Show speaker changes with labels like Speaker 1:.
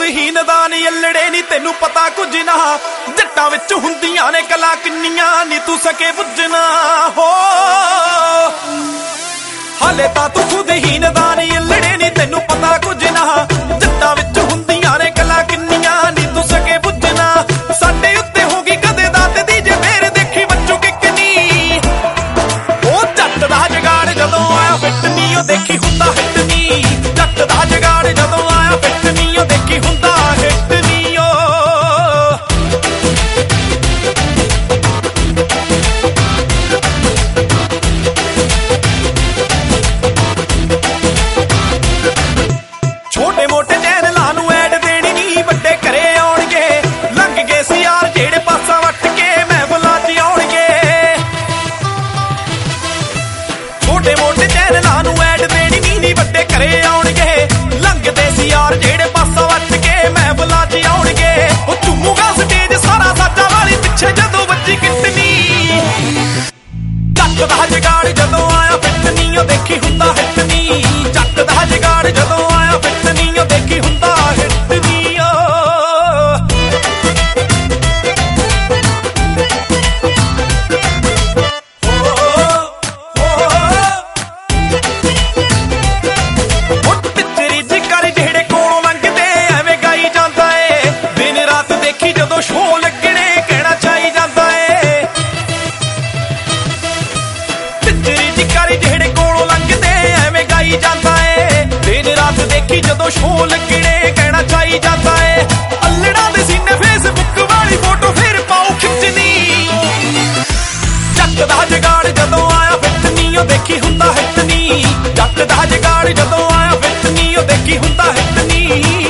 Speaker 1: ਖੁਦਹੀਨ ਦਾ ਨੀ ਅਲੜੇ ਨੀ ਤੈਨੂੰ ਪਤਾ ਕੁਝ ਨਾ ਜੱਟਾਂ ਵਿੱਚ ਹੁੰਦੀਆਂ ਨੇ ਕਲਾ ਕਿੰਨੀਆਂ ਨੀ ਤੂੰ ਸਕੇ ਬੁੱਝਣਾ ਹੋ ਹਾਲੇ ਤਾਂ ਤੂੰ ਖੁਦਹੀਨ ਦਾ ਨੀ ਅਲੜੇ ਨੀ ਤੈਨੂੰ ਪਤਾ ਕੁਝ ਨਾ ਜੱਟਾਂ ਵਿੱਚ ਹੁੰਦੀਆਂ ਨੇ ਕਲਾ ਕਿੰਨੀਆਂ ਨੀ ਤੂੰ ਸਕੇ ਬੁੱਝਣਾ ਸਾਡੇ ਉੱਤੇ ਹੋਗੀ ਕਦੇ ਦਾਤ ਦੀ ਜੇ ਫੇਰ ਦੇਖੀ ਬੱਚੂ ਕਿੰਨੀ ਉਹ ਜੱਟ ਦਾ ਜਗਾੜ ਜਦੋਂ ਆਇਆ ਫਿੱਟ ਨੀ ਉਹ ਦੇਖੀ ਹੁੰਦਾ ਹਿੱਟ ਨੀ ਜੱਟ ਦਾ ਜਗਾੜ ਜਦੋਂ ਆਇਆ ਫਿੱਟ ਨੀ ਉਹ ਦੇਖੀ ਹੁੰਦਾ ਹਿੱਟ ਨੀ ਓ ਛੋਟੇ ਮੋਟੇ ਚੈਨਲਾਂ ਨੂੰ ਐਡ ਦੇਣੀ ਨੀ ਵੱਡੇ ਘਰੇ ਆਉਣਗੇ ਲੰਘ ਗਏ ਸੀ ਯਾਰ ਜਿਹੜੇ ਪਾਸਾ ਵੱਟ ਕੇ ਮਹਿਫਲਾਂ 'ਚ ਆਉਣਗੇ ਛੋਟੇ ਮੋਟੇ ਚੈਨਲਾਂ ਨੂੰ ਐਡ ਦੇਣੀ ਨੀ ਵੱਡੇ ਘਰੇ ਆਉਣਗੇ ਲੰਘਦੇ ਸੀ ਯਾਰ ਜਿਹੜੇ ਪਾਸਾ ਵੱਟ ਕੇ ਮਹਿਫਲਾਂ 'ਚ ਆਉਣਗੇ ਉਹ ਝੂਮੂਗਾ ਸਟੇਜ ਸਾਰਾ ਸਾਡਾ ਵਾਲੀ ਪਿੱਛੇ ਜਦੋਂ ਵੱਜੀ ਕਿੱਟਨੀ ਜੱਟ ਦਾ ਜਗਾੜ ਜਦੋਂ ਆਇਆ ਫਿੱਟ ਨੀ ਉਹ ਦੇਖੀ ਹੁੰਦਾ ਹਿੱਟ ਨੀ ਜੱਟ ਦਾ ਜਗਾੜ ਜਦੋਂ ਆਇਆ ਫਿੱਟ ਨੀ ਉਹ ਦੇਖੀ ਹੁੰਦਾ ਹਿੱਟ ਨੀ ਓ ਟਿੱਚਰੀ ਜਿਕਰ ਜਿਹੜੇ ਕੋਲੋਂ ਲੰਘਦੇ ਐਵੇਂ ਗਾਈ ਜਾਂਦਾ ਏ ਦਿਨ ਰਾਤ ਦੇਖੀ ਜਦੋਂ ਸ਼ੋਅ ਲੱਗਣੇ ਕਹਿਣਾ ਚਾਹੀ ਜਾਂਦਾ ਏ ਟਿੱਚਰੀ ਜਿਕਰ ਜਿਹੜੇ ਕੋਲੋਂ ਲੰਘਦੇ ਐਵੇਂ ਗਾਈ ਜਾਂਦਾ ਏ ਦਿਨ ਰਾਤ ਦੇਖੀ ਜਦੋਂ ਸ਼ੋਅ ਲੱਗਣੇ ਕਹਿਣਾ ਚਾਹੀ ਜਾਂਦਾ ਏ ਅਲੜਾਂ ਦੇ ਸੀਨੇ ਫੇਸਬੁੱਕ ਵਾਲੀ ਫੋਟੋ ਫਿਰ ਪਾਉ ਖਿੱਚਣੀ ਜੱਟ ਦਾ ਜਗਾੜ ਜਦੋਂ ਆਇਆ ਫਿੱਟ ਨੀ ਉਹ ਦੇਖੀ ਹੁੰਦਾ ਹਿੱਟ ਨੀ ਜੱਟ ਦਾ ਜਗਾੜ ਜਦੋਂ ਆਇਆ ਫਿੱਟ ਨੀ ਉਹ ਦੇਖੀ ਹੁੰਦਾ ਹਿੱਟ ਨੀ